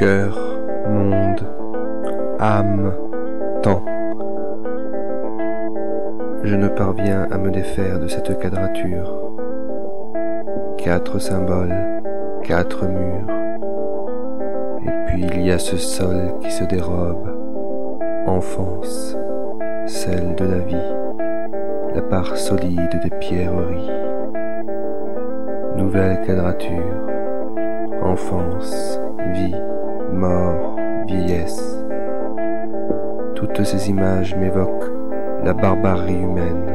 Cœur, monde, âme, temps. Je ne parviens à me défaire de cette quadrature. 4 symboles, 4 murs. Et puis il y a ce sol qui se dérobe. Enfance, celle de la vie, la part solide des pierreries. Nouvelle quadrature, enfance, vie, mort, vieillesse. Toutes ces images m'évoquent la barbarie humaine.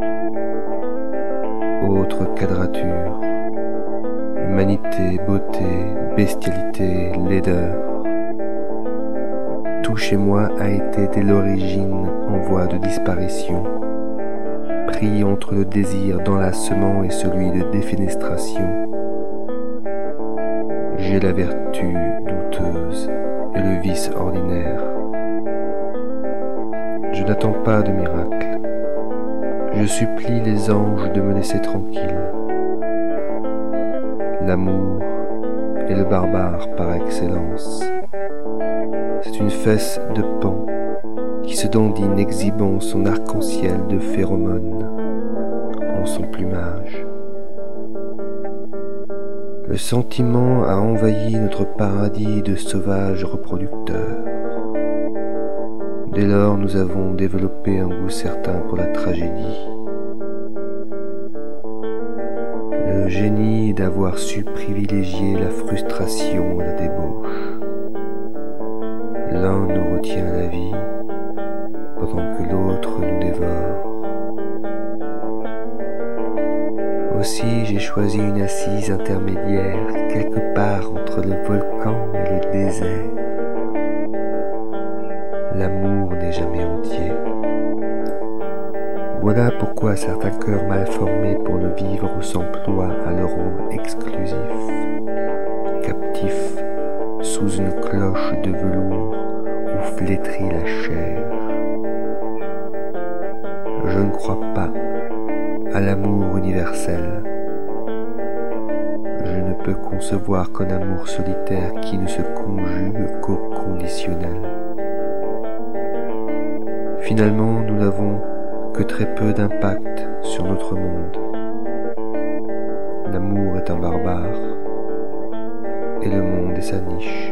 Autre quadrature, humanité, beauté, bestialité, laideur. Tout chez moi a été dès l'origine en voie de disparition, pris entre le désir d'enlacement et celui de défenestration. J'ai la vertu douteuse et le vice ordinaire. Je n'attends pas de miracle. Je supplie les anges de me laisser tranquille. L'amour est le barbare par excellence. C'est une fesse de pan qui se dandine exhibant son arc-en-ciel de phéromones en son plumage. Le sentiment a envahi notre paradis de sauvages reproducteurs. Dès lors, nous avons développé un goût certain pour la tragédie. Le génie d'avoir su privilégier la frustration et la débauche. L'un nous retient la vie, pendant que l'autre nous dévore. Aussi, j'ai choisi une assise intermédiaire, quelque part entre le volcan et le désert. L'amour n'est jamais entier. Voilà pourquoi certains cœurs mal formés pour le vivre s'emploient à leur rôle exclusif, captifs sous une cloche de velours où flétrit la chair. Je ne crois pas à l'amour universel. Je ne peux concevoir qu'un amour solitaire qui ne se conjugue qu'au conditionnel. Finalement, nous n'avons que très peu d'impact sur notre monde. L'amour est un barbare et le monde est sa niche.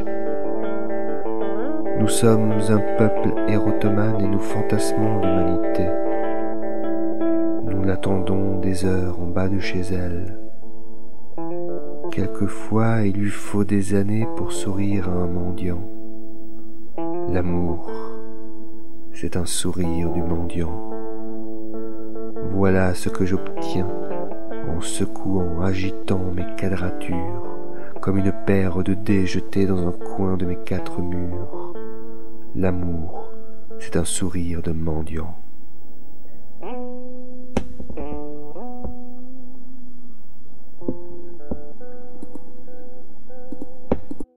Nous sommes un peuple érotomane et nous fantasmons l'humanité. Nous l'attendons des heures en bas de chez elle. Quelquefois, il lui faut des années pour sourire à un mendiant. L'amour, c'est un sourire du mendiant. Voilà ce que j'obtiens en secouant, agitant mes quadratures, comme une paire de dés jetés dans un coin de mes 4 murs. L'amour, c'est un sourire de mendiant.